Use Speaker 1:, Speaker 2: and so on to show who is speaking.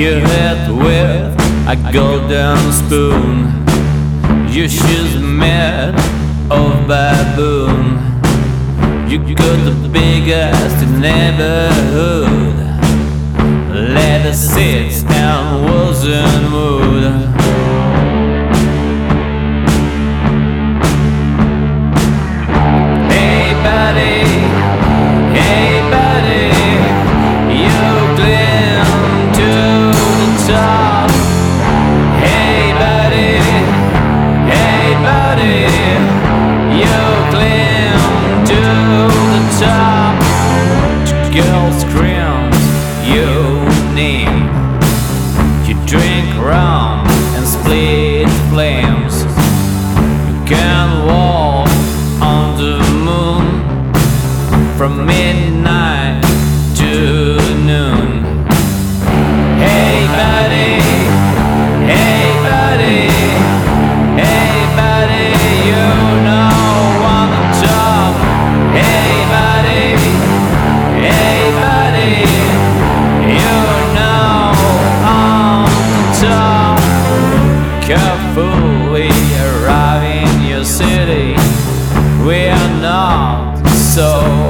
Speaker 1: Your head with a golden spoon. Your shoes made of baboon. You got the biggest neighborhood. Leather seats and wooden wood. Hey buddy, you climb to the top. Hey buddy, you climb to the top. Girl screams your name. You drink rum and split flames. You can walk on the moon from midnight to noon. Hey buddy, you know on the top. Hey buddy, you know on the top. Careful, we arrive in your city. We are not so